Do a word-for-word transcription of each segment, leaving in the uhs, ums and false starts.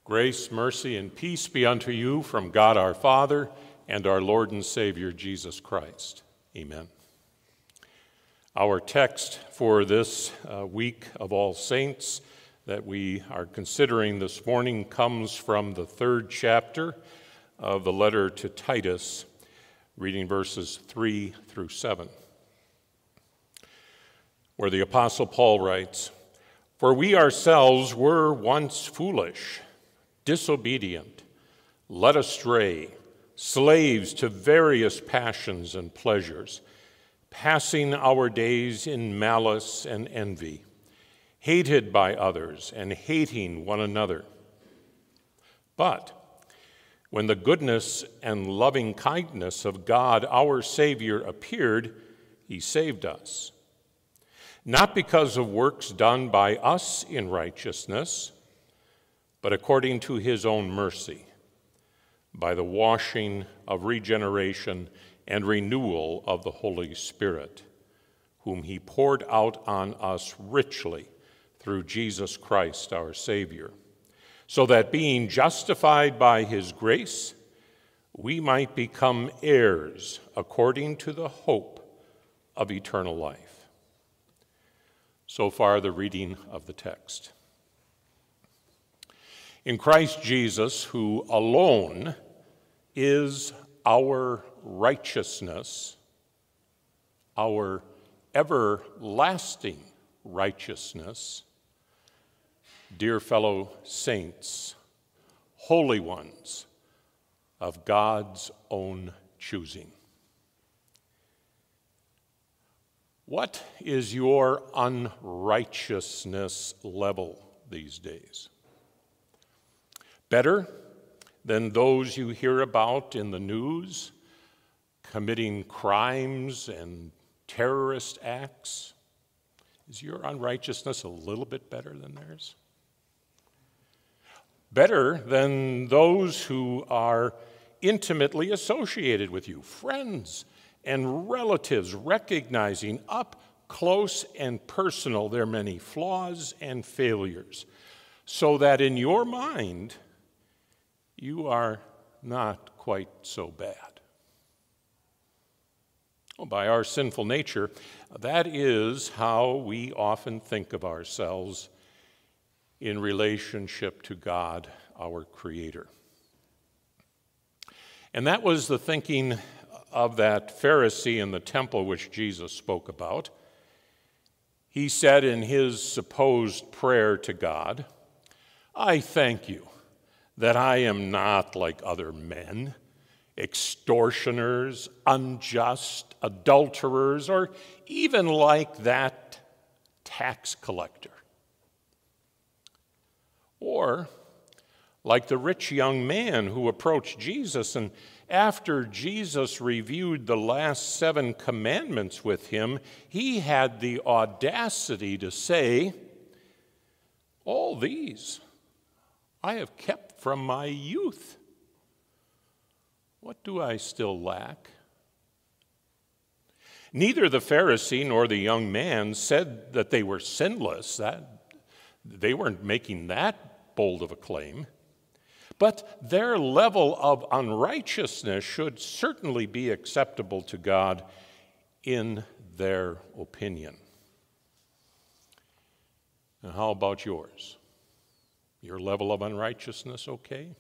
Grace, mercy, and peace be unto you from God our Father and our Lord and Savior Jesus Christ. Amen. Our text for this uh, week of All Saints that we are considering this morning comes from the third chapter of the letter to Titus, reading verses three through seven, where the Apostle Paul writes, "For we ourselves were once foolish, disobedient, led astray, slaves to various passions and pleasures, passing our days in malice and envy, hated by others and hating one another. But when the goodness and loving kindness of God our Savior appeared, he saved us, not because of works done by us in righteousness, but according to his own mercy, by the washing of regeneration and renewal of the Holy Spirit, whom he poured out on us richly through Jesus Christ our Savior, so that being justified by his grace, we might become heirs according to the hope of eternal life." So far, the reading of the text. In Christ Jesus, who alone is our righteousness, our everlasting righteousness, dear fellow saints, holy ones of God's own choosing. What is your unrighteousness level these days? Better than those you hear about in the news, committing crimes and terrorist acts? Is your unrighteousness a little bit better than theirs? Better than those who are intimately associated with you, friends and relatives, recognizing up close and personal their many flaws and failures, so that in your mind, you are not quite so bad. Well, by our sinful nature, that is how we often think of ourselves in relationship to God, our Creator. And that was the thinking of that Pharisee in the temple which Jesus spoke about. He said in his supposed prayer to God, "I thank you that I am not like other men, extortioners, unjust, adulterers, or even like that tax collector. Or like the rich young man who approached Jesus, and after Jesus reviewed the last seven commandments with him, he had the audacity to say, 'All these I have kept from my youth. What do I still lack?' Neither the Pharisee nor the young man said that they were sinless. That they weren't making that bold of a claim. But their level of unrighteousness should certainly be acceptable to God in their opinion. And how about yours? Your level of unrighteousness okay?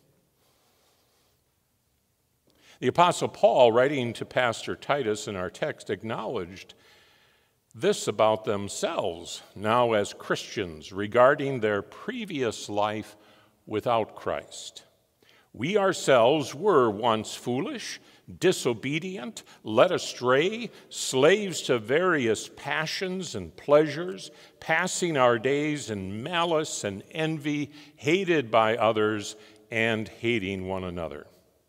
The Apostle Paul, writing to Pastor Titus in our text, acknowledged this about themselves now as Christians regarding their previous life without Christ. "We ourselves were once foolish, disobedient, led astray, slaves to various passions and pleasures, passing our days in malice and envy, hated by others and hating one another."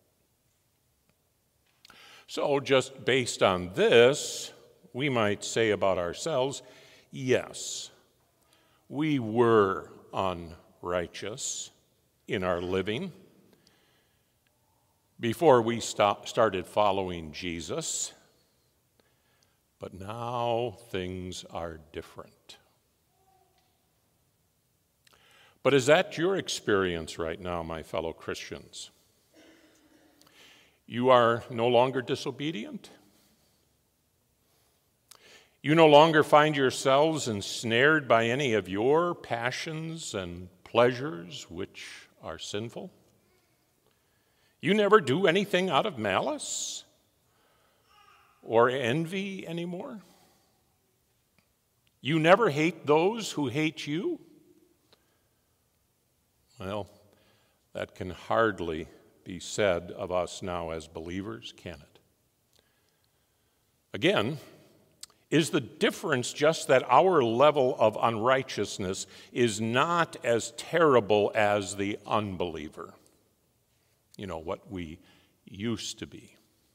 So just based on this, we might say about ourselves, yes, we were unrighteous in our living before we stop, started following Jesus, but now things are different. But is that your experience right now, my fellow Christians? You are no longer disobedient? You no longer find yourselves ensnared by any of your passions and pleasures which are sinful? You never do anything out of malice or envy anymore? You never hate those who hate you? Well, that can hardly be said of us now as believers, can it? Again, is the difference just that our level of unrighteousness is not as terrible as the unbeliever? You know, what we used to be.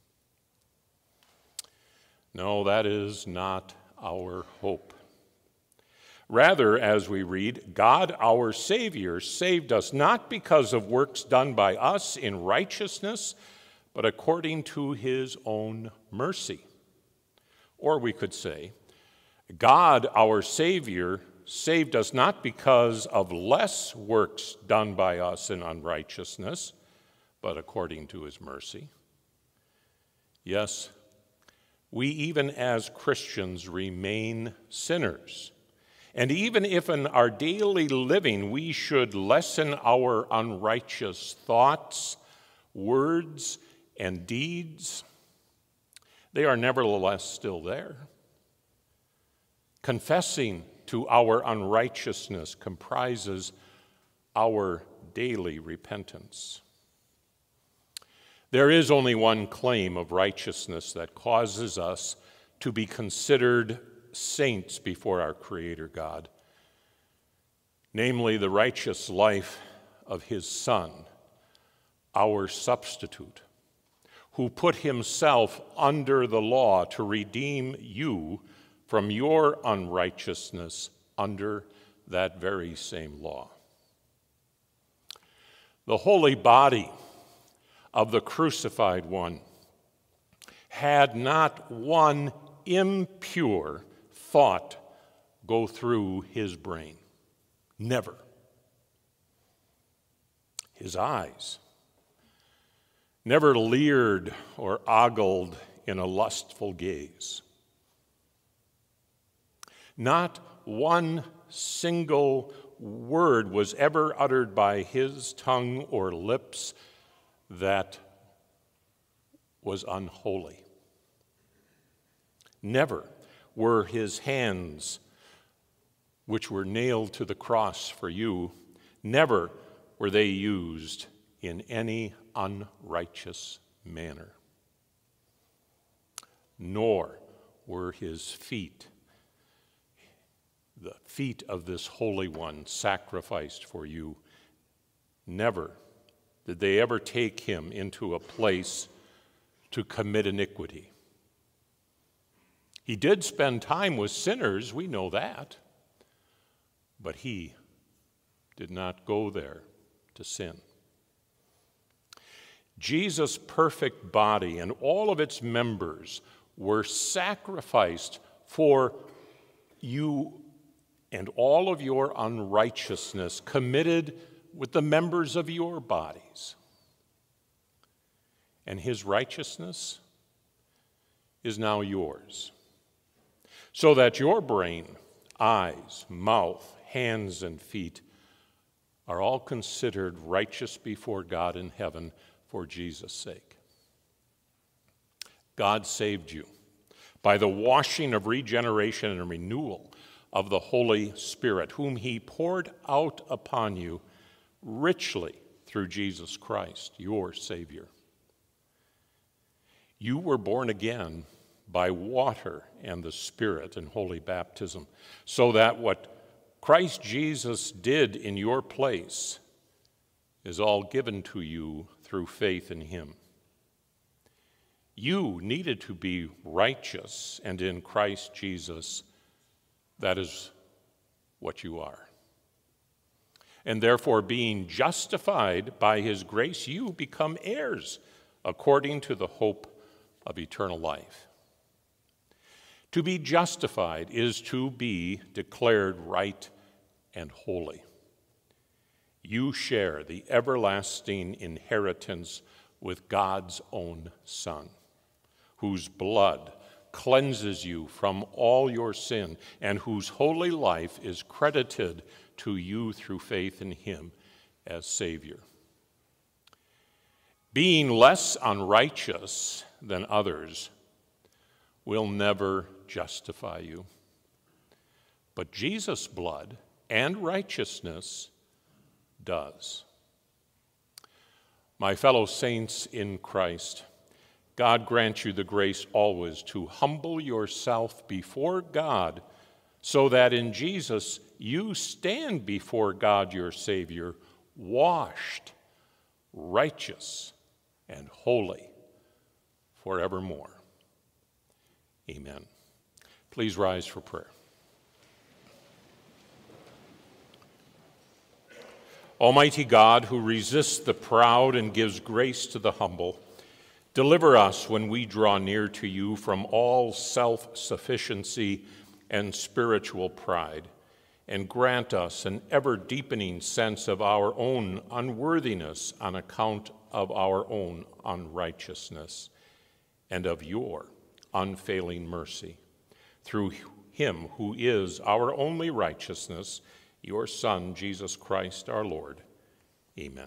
No, that is not our hope. Rather, as we read, God our Savior saved us not because of works done by us in righteousness, but according to his own mercy. Or we could say, God our Savior saved us not because of less works done by us in unrighteousness, but according to his mercy. Yes, we even as Christians remain sinners. And even if in our daily living we should lessen our unrighteous thoughts, words, and deeds, they are nevertheless still there. Confessing to our unrighteousness comprises our daily repentance. There is only one claim of righteousness that causes us to be considered saints before our Creator God, namely the righteous life of his Son, our substitute, who put himself under the law to redeem you from your unrighteousness under that very same law. The holy body of the crucified one had not one impure thought go through his brain. Never. His eyes never leered or ogled in a lustful gaze. Not one single word was ever uttered by his tongue or lips that was unholy. Never were his hands, which were nailed to the cross for you, never were they used in any unrighteous manner. Nor were his feet, the feet of this Holy One, sacrificed for you. Never did they ever take him into a place to commit iniquity. He did spend time with sinners, we know that, but he did not go there to sin. Jesus' perfect body and all of its members were sacrificed for you and all of your unrighteousness committed with the members of your bodies. And his righteousness is now yours, so that your brain, eyes, mouth, hands, and feet are all considered righteous before God in heaven for Jesus' sake. God saved you by the washing of regeneration and renewal of the Holy Spirit, whom he poured out upon you richly through Jesus Christ, your Savior. You were born again by water and the Spirit in holy baptism, so that what Christ Jesus did in your place is all given to you through faith in him. You needed to be righteous, and in Christ Jesus, that is what you are. And therefore, being justified by his grace, you become heirs according to the hope of eternal life. To be justified is to be declared right and holy. you share the everlasting inheritance with God's own Son, whose blood cleanses you from all your sin and whose holy life is credited to you through faith in him as Savior. Being less unrighteous than others will never justify you, but Jesus' blood and righteousness does. My fellow saints in Christ, God grant you the grace always to humble yourself before God, so that in Jesus you stand before God your Savior, washed, righteous, and holy forevermore. Amen. Please rise for prayer. Almighty God, who resists the proud and gives grace to the humble, deliver us when we draw near to you from all self-sufficiency and spiritual pride, and grant us an ever-deepening sense of our own unworthiness on account of our own unrighteousness, and of your unfailing mercy. Through him who is our only righteousness, your Son, Jesus Christ our Lord. Amen.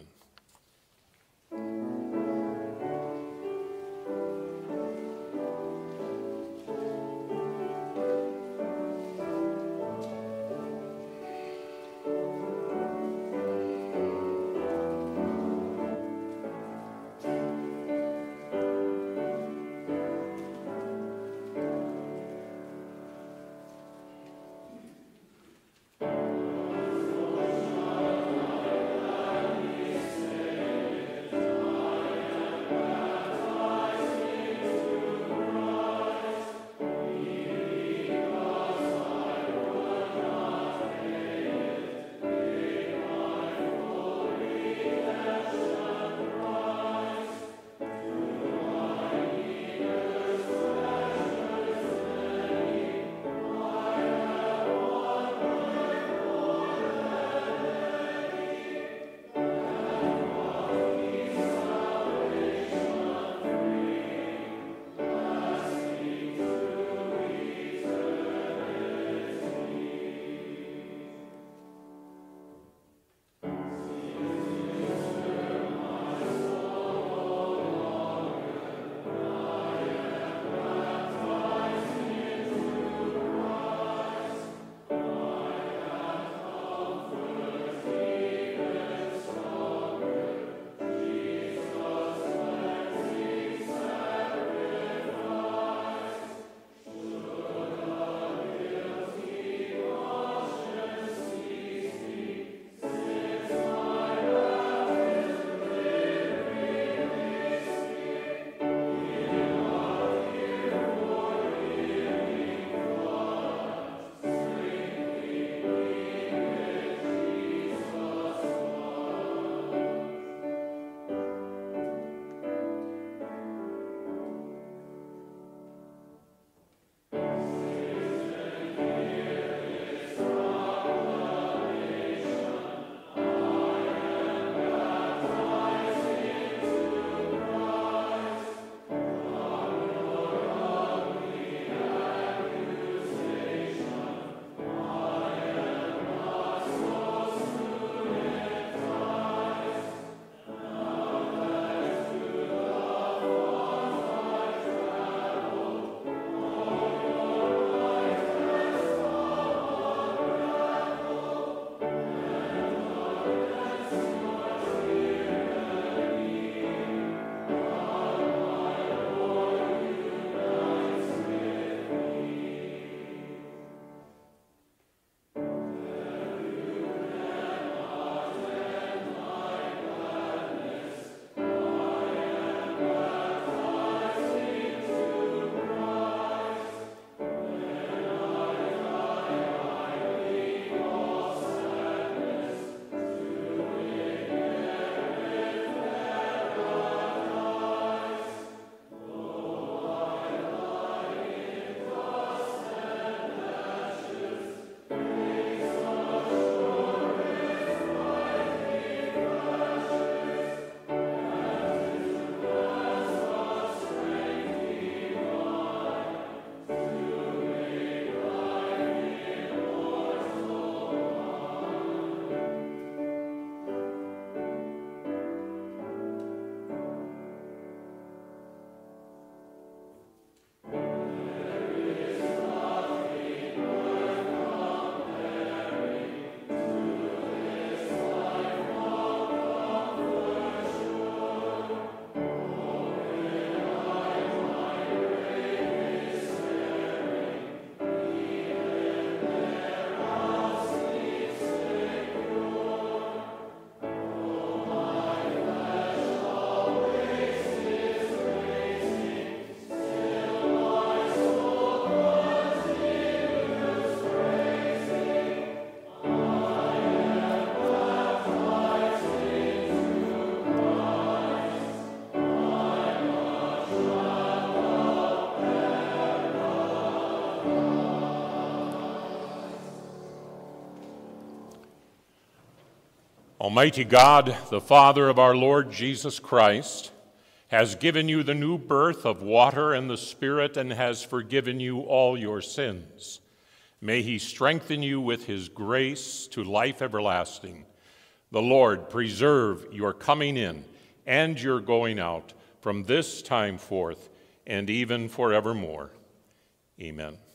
Almighty God, the Father of our Lord Jesus Christ, has given you the new birth of water and the Spirit and has forgiven you all your sins. May he strengthen you with his grace to life everlasting. The Lord preserve your coming in and your going out from this time forth and even forevermore. Amen.